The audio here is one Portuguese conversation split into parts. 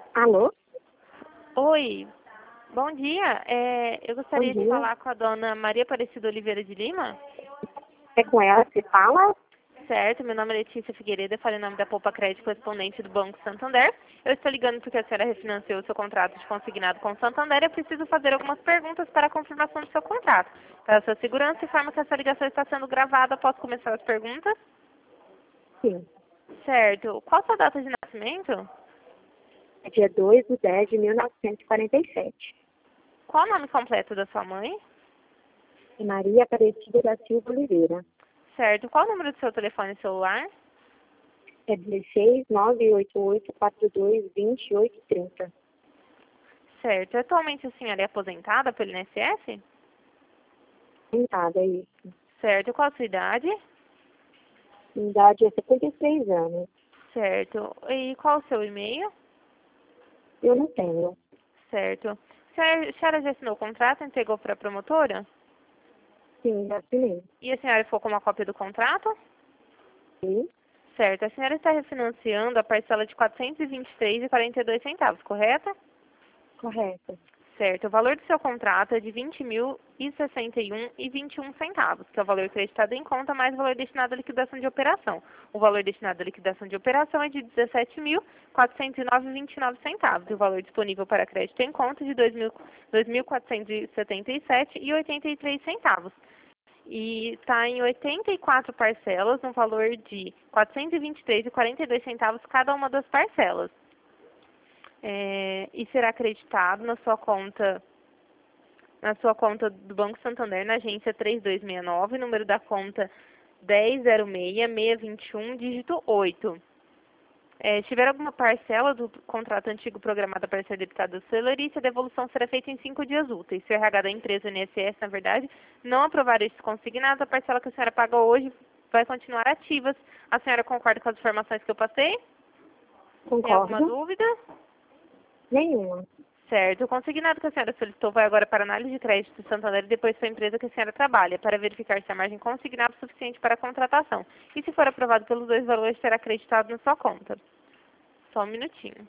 Alô? Oi, bom dia. Eu gostaria Bom de dia. falar com a dona Maria Aparecida Oliveira de Lima. É com ela que fala? Certo, meu nome é Letícia Figueiredo, eu falo em nome da Poupa Crédito correspondente do Banco Santander. Eu estou ligando porque a senhora refinanciou o seu contrato de consignado com o Santander. Eu preciso fazer algumas perguntas para a confirmação do seu contrato. Para a sua segurança, informo que essa ligação está sendo gravada. Posso começar as perguntas? Sim. Certo. Qual a sua data de nascimento? É dia 2/10/1947. Qual o nome completo da sua mãe? É Maria Aparecida da Silva Oliveira. Certo. Qual o número do seu telefone celular? É 16 988 42 28 30. Certo. Atualmente a senhora é aposentada pelo INSS? Sentada, é isso. Certo. Qual a sua idade? Minha idade é 73 anos. Certo. E qual o seu e-mail? Eu não tenho. Certo. A senhora já assinou o contrato, entregou para a promotora? Sim, já assinei. E a senhora ficou com uma cópia do contrato? Sim, Certo. A senhora está refinanciando a parcela de R$ 423,42, correto? correto. Certo. O valor do seu contrato é de R$ 20.061,21, que é o valor acreditado em conta mais o valor destinado à liquidação de operação. O valor destinado à liquidação de operação é de R$ 17.409,29 e o valor disponível para crédito em conta é de R$ 2.477,83. E está em 84 parcelas, no valor de R$ 423,42 cada uma das parcelas. E será acreditado na sua conta do Banco Santander, na agência 3269, número da conta 1006-621, dígito 8. Se tiver alguma parcela do contrato antigo programada para ser debitada ao celularista, a devolução será feita em 5 dias úteis. Se o RH da empresa, o INSS, na verdade, não aprovar esses consignados, a parcela que a senhora paga hoje vai continuar ativa. A senhora concorda com as informações que eu passei? Tem alguma Concordo? dúvida? Nenhuma. Certo. O consignado que a senhora solicitou vai agora para análise de crédito do Santander e depois para a empresa que a senhora trabalha, para verificar se a margem consignada é suficiente para a contratação. E se for aprovado pelos dois valores, será acreditado na sua conta. Só um minutinho.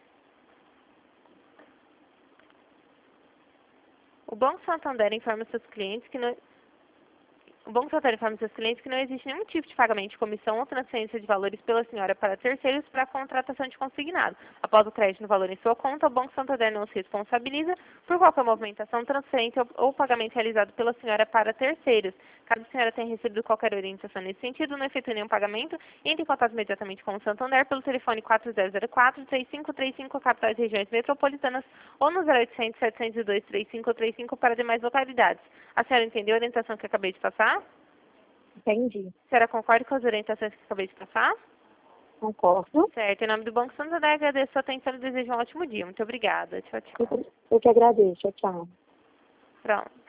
O Banco Santander informa seus clientes que não... O Banco Santander informa seus clientes que não existe nenhum tipo de pagamento de comissão ou transferência de valores pela senhora para terceiros para a contratação de consignado. Após o crédito no valor em sua conta, o Banco Santander não se responsabiliza por qualquer movimentação, transferência ou pagamento realizado pela senhora para terceiros. Caso a senhora tenha recebido qualquer orientação nesse sentido, não efetue nenhum pagamento, entre em contato imediatamente com o Santander pelo telefone 4004-3535, capitais e regiões metropolitanas, ou no 0800-702-3535 para demais localidades. A senhora entendeu a orientação que eu acabei de passar? Entendi. A senhora concorda com as orientações que eu acabei de passar? Concordo. Certo. Em nome do Banco Santander, agradeço a sua atenção e desejo um ótimo dia. Muito obrigada. Tchau, tchau. Eu que agradeço. Tchau. Pronto.